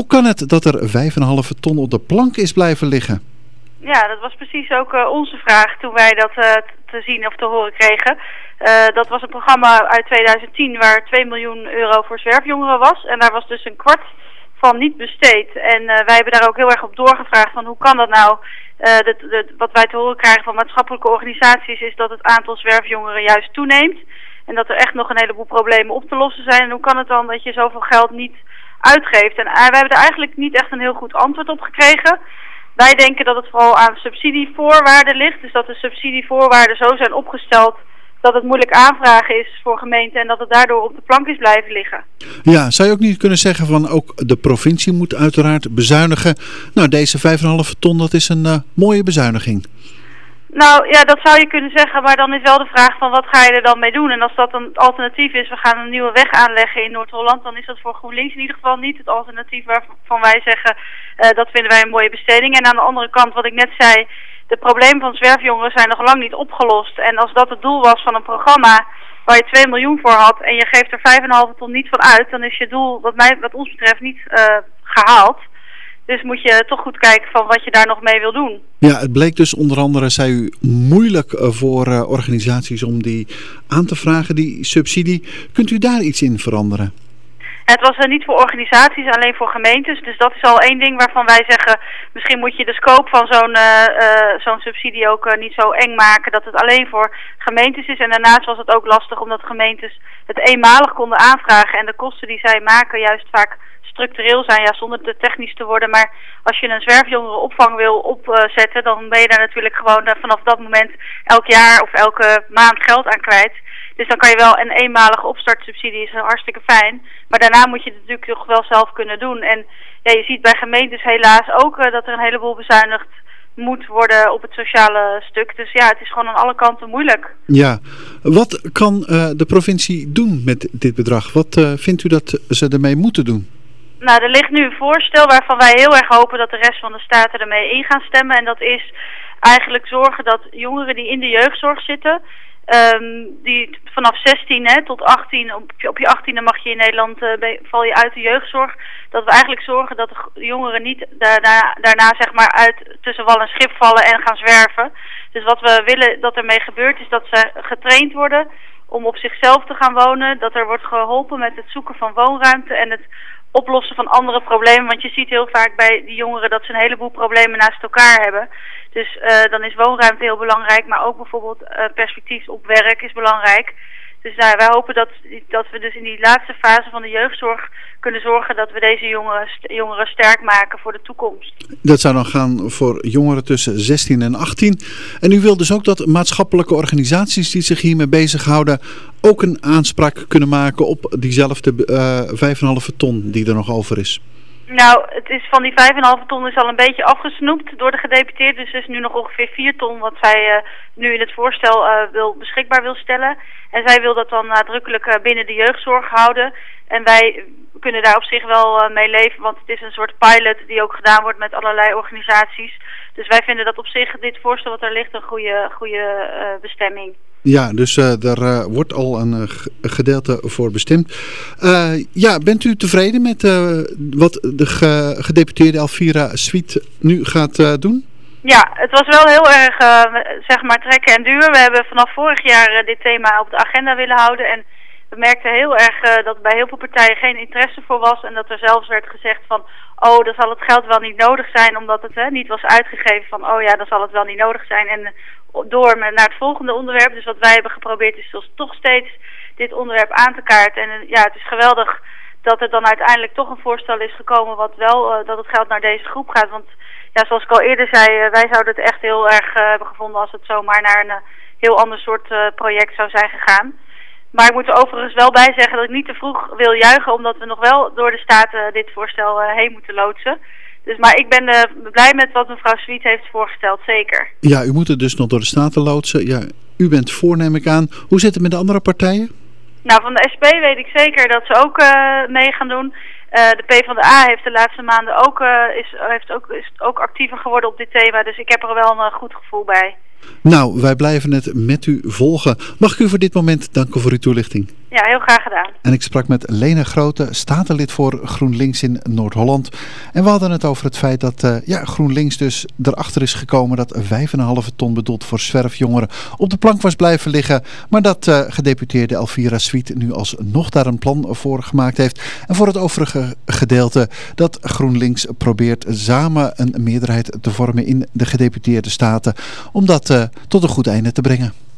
kan het dat er 5,5 ton op de plank is blijven liggen? Ja, dat was precies ook onze vraag toen wij dat te zien of te horen kregen. Dat was een programma uit 2010 waar 2 miljoen euro voor zwerfjongeren was. En daar was dus een kwart van niet besteed. En wij hebben daar ook heel erg op doorgevraagd van hoe kan dat nou? Wat wij te horen krijgen van maatschappelijke organisaties is dat het aantal zwerfjongeren juist toeneemt. En dat er echt nog een heleboel problemen op te lossen zijn. En hoe kan het dan dat je zoveel geld niet uitgeeft? En wij hebben er eigenlijk niet echt een heel goed antwoord op gekregen. Wij denken dat het vooral aan subsidievoorwaarden ligt. Dus dat de subsidievoorwaarden zo zijn opgesteld dat het moeilijk aanvragen is voor gemeenten en dat het daardoor op de plank is blijven liggen. Ja, zou je ook niet kunnen zeggen van ook de provincie moet uiteraard bezuinigen. Nou, deze 5,5 ton, dat is een mooie bezuiniging. Nou ja, dat zou je kunnen zeggen, maar dan is wel de vraag van wat ga je er dan mee doen? En als dat een alternatief is, we gaan een nieuwe weg aanleggen in Noord-Holland, dan is dat voor GroenLinks in ieder geval niet het alternatief waarvan wij zeggen, dat vinden wij een mooie besteding. En aan de andere kant, wat ik net zei, de problemen van zwerfjongeren zijn nog lang niet opgelost. En als dat het doel was van een programma waar je 2 miljoen voor had en je geeft er 5,5 ton niet van uit, dan is je doel wat ons betreft niet gehaald. Dus moet je toch goed kijken van wat je daar nog mee wil doen. Ja, het bleek dus onder andere, zei u, moeilijk voor organisaties om die aan te vragen, die subsidie. Kunt u daar iets in veranderen? Het was niet voor organisaties, alleen voor gemeentes. Dus dat is al één ding waarvan wij zeggen, misschien moet je de scope van zo'n subsidie ook niet zo eng maken dat het alleen voor gemeentes is. En daarnaast was het ook lastig omdat gemeentes het eenmalig konden aanvragen en de kosten die zij maken juist vaak structureel zijn, ja, zonder te technisch te worden. Maar als je een zwerfjongerenopvang wil opzetten, dan ben je daar natuurlijk gewoon vanaf dat moment elk jaar of elke maand geld aan kwijt. Dus dan kan je wel een eenmalige opstartsubsidie, is hartstikke fijn. Maar daarna moet je het natuurlijk toch wel zelf kunnen doen. En ja, je ziet bij gemeentes helaas ook dat er een heleboel bezuinigd moet worden op het sociale stuk. Dus ja, het is gewoon aan alle kanten moeilijk. Ja, wat kan de provincie doen met dit bedrag? Wat vindt u dat ze ermee moeten doen? Nou, er ligt nu een voorstel waarvan wij heel erg hopen dat de rest van de staten ermee in gaan stemmen. En dat is eigenlijk zorgen dat jongeren die in de jeugdzorg zitten, die vanaf 16 tot 18, op je 18e mag je in Nederland, val je uit de jeugdzorg. Dat we eigenlijk zorgen dat de jongeren niet daarna zeg maar uit tussen wal en schip vallen en gaan zwerven. Dus wat we willen dat ermee gebeurt is dat ze getraind worden om op zichzelf te gaan wonen. Dat er wordt geholpen met het zoeken van woonruimte en het oplossen van andere problemen. Want je ziet heel vaak bij die jongeren dat ze een heleboel problemen naast elkaar hebben. Dus dan is woonruimte heel belangrijk, maar ook bijvoorbeeld perspectief op werk is belangrijk. Dus wij hopen dat we dus in die laatste fase van de jeugdzorg kunnen zorgen dat we deze jongeren sterk maken voor de toekomst. Dat zou dan gaan voor jongeren tussen 16 en 18. En u wil dus ook dat maatschappelijke organisaties die zich hiermee bezighouden ook een aanspraak kunnen maken op diezelfde 5,5 ton die er nog over is. Nou, het is van die 5,5 ton is al een beetje afgesnoept door de gedeputeerden. Dus er is nu nog ongeveer 4 ton wat zij nu in het voorstel beschikbaar wil stellen. En zij wil dat dan nadrukkelijk binnen de jeugdzorg houden. En wij kunnen daar op zich wel mee leven, want het is een soort pilot die ook gedaan wordt met allerlei organisaties. Dus wij vinden dat op zich dit voorstel wat er ligt een goede bestemming. Ja, dus daar wordt al een gedeelte voor bestemd. Ja, bent u tevreden met wat de gedeputeerde Elvira Swiet nu gaat doen? Ja, het was wel heel erg zeg maar trekken en duwen. We hebben vanaf vorig jaar dit thema op de agenda willen houden. En we merkten heel erg dat bij heel veel partijen geen interesse voor was. En dat er zelfs werd gezegd van, oh, dan zal het geld wel niet nodig zijn. Omdat het niet was uitgegeven van, oh ja, dan zal het wel niet nodig zijn. En door naar het volgende onderwerp. Dus wat wij hebben geprobeerd is toch steeds dit onderwerp aan te kaarten. En ja, het is geweldig dat er dan uiteindelijk toch een voorstel is gekomen wat wel, dat het geld naar deze groep gaat. Want ja, zoals ik al eerder zei, wij zouden het echt heel erg hebben gevonden als het zomaar naar een heel ander soort project zou zijn gegaan. Maar ik moet er overigens wel bij zeggen dat ik niet te vroeg wil juichen, omdat we nog wel door de Staten dit voorstel heen moeten loodsen. Dus, maar ik ben blij met wat mevrouw Swiet heeft voorgesteld, zeker. Ja, u moet het dus nog door de Staten loodsen. Ja, u bent voor, neem ik aan. Hoe zit het met de andere partijen? Nou, van de SP weet ik zeker dat ze ook mee gaan doen. De PvdA heeft de laatste maanden is ook actiever geworden op dit thema. Dus ik heb er wel een goed gevoel bij. Nou, wij blijven het met u volgen. Mag ik u voor dit moment danken voor uw toelichting? Ja, heel graag gedaan. En ik sprak met Lene Grote, statenlid voor GroenLinks in Noord-Holland. En we hadden het over het feit dat GroenLinks dus erachter is gekomen dat 5,5 ton bedoeld voor zwerfjongeren op de plank was blijven liggen. Maar dat gedeputeerde Elvira Swiet nu alsnog daar een plan voor gemaakt heeft. En voor het overige gedeelte dat GroenLinks probeert samen een meerderheid te vormen in de gedeputeerde staten. Om dat tot een goed einde te brengen.